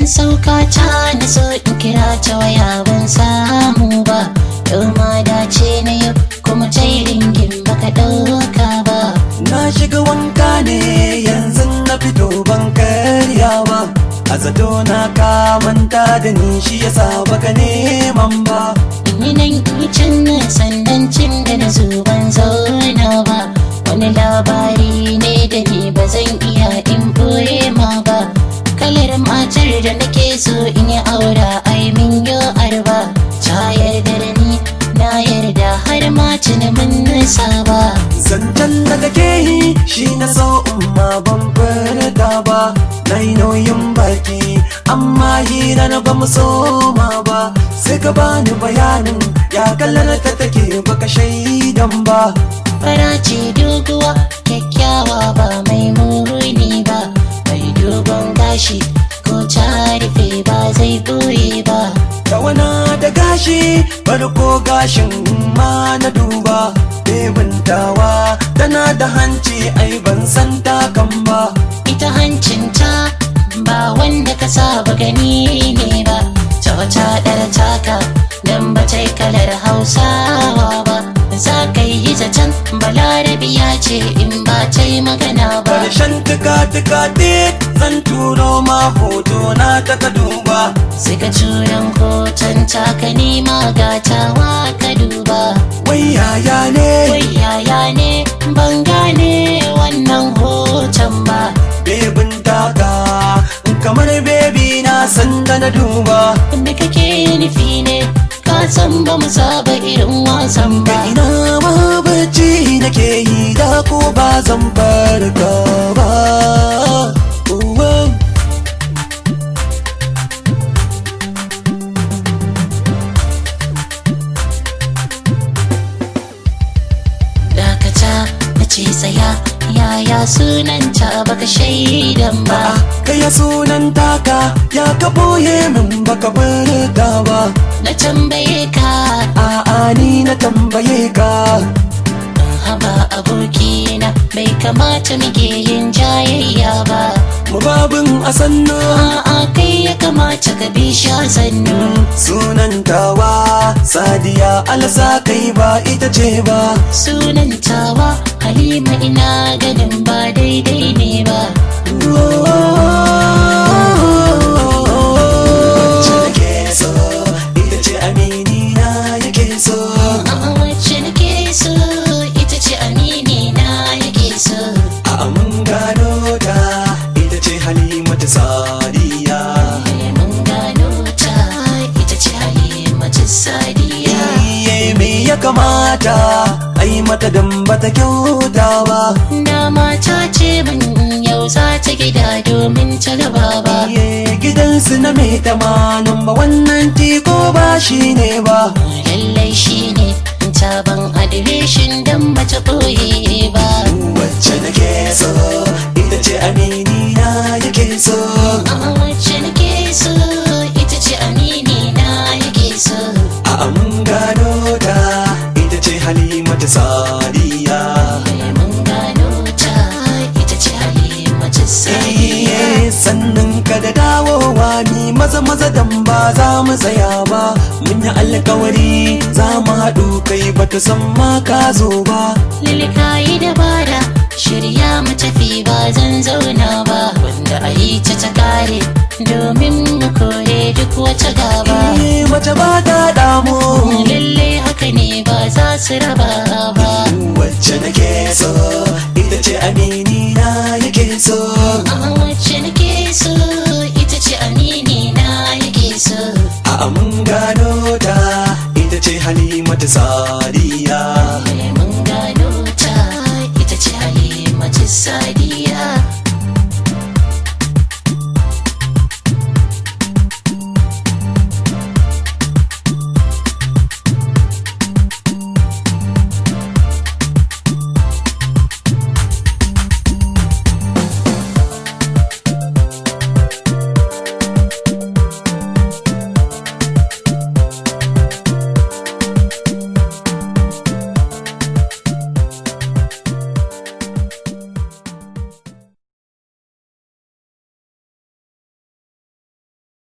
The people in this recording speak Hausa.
bayan sauka ta na so in kira ta waya ban samu ba. Yau ma dace na yau kuma ta yi ringin baka ɗauka ba. Na shiga wanka ne yanzu na fito ban karya ba. A zato na ka manta da ni shi yasa baka neman ba. Ni nan can sandan cin da na zo ban zauna ba. Wani labari ne da ni ba zan iya in boye ma ba. Kalar matar da nake so in yi aura ai min yo arba. Ta yarda da ni na yarda har ma tuni mun nisa ba. Zancen da kake yi shi na so umma ban furta ba. Na yi nauyin baki amma hira na ba mu soma ba. Sai ka bani bayanin ya kallar ta take baka shaidan ba. Fara ce doguwa kyakkyawa ba mai muni ba. Mai dogon gashi ko ta rufe ba zai boye ba. Tawana da gashi farko gashin ma na duba. Bebintawa tana da hanci ai ban san takan ba. Ita hancinta ba wanda ka saba gani ne ba. Ta wata ɗar taka don ba ta yi kalar hausawa ba. Za ka yi zaton balarabiya ce in ba ta yi magana ba. Karshen tuka-tuka zan turo ma hoto na ta ka duba. Sai ka turan hoton taka nema gatawa ka duba. Wai yaya ne? Wai yaya ne ban gane wannan hoton ba. Bebin taka kamar bebi na sanda na duba. Me kake nufi ne? Ka san ba mu saba irin wasan ba. Ina ma bacci nake yi da ko ba zan farka ba. Dakata na ce tsaya yaya sunanta baka shaidan ba. Kaya sunan taka ya ka boye min baka furta ba. Na tambaye ka A'a ni na tambaye ka. haba abokina bai kamata muke yin jayayya ba. Mu babin a sannu A'a kai ya kamata ka bi shi a sannu. sunan tawa Sadiya alsa kai ba ita ce ba. Sunan tawa Halima ina ganin ba daidai ne ba. Wacce nake so ita ce amini na yake so. A'a wacce nake so ita ce amini na yake so. A mun gano ta ita ce Halimatu Sadiya. Mun gano ta ita ce Halimatu Sadiya. Iye me ya kamata ai mata dan bata kyauta ba. Dama ta ce min yau za ta gida domin ta gaba ba. Iye gidansu na mai tamanin ba wannan tiko ba shi ne ba. Lallai shi ne taban adireshin dan bata ɓoye ba. Wacce nake so ita ce amini na yake so. A'a wacce nake so ita ce amini na yake so. A mun gano ta ita ce Halimatu Sadiya. Mun gano ta ita ce Halimatu Sadiya. Sannan ka da dawowa ni maza dan ba za mu tsaya ba. Mun yi alkawari za mu haɗu kai bata san ma ka zo ba. Lilika yi dabara shirya mu tafi ba zan zauna ba. Wanda a yi ta kare domin mu kore duk wata gaba. Mace ba ta damu Lalle haka ne ba za su raba ba. wacce nake so ita ce amini na yake so. A'a wacce nake so ita ce amini na yake so. A mun gano ta ita ce Halimatu Sadiya. Mun gano ta ita ce Halimatu Sadiya.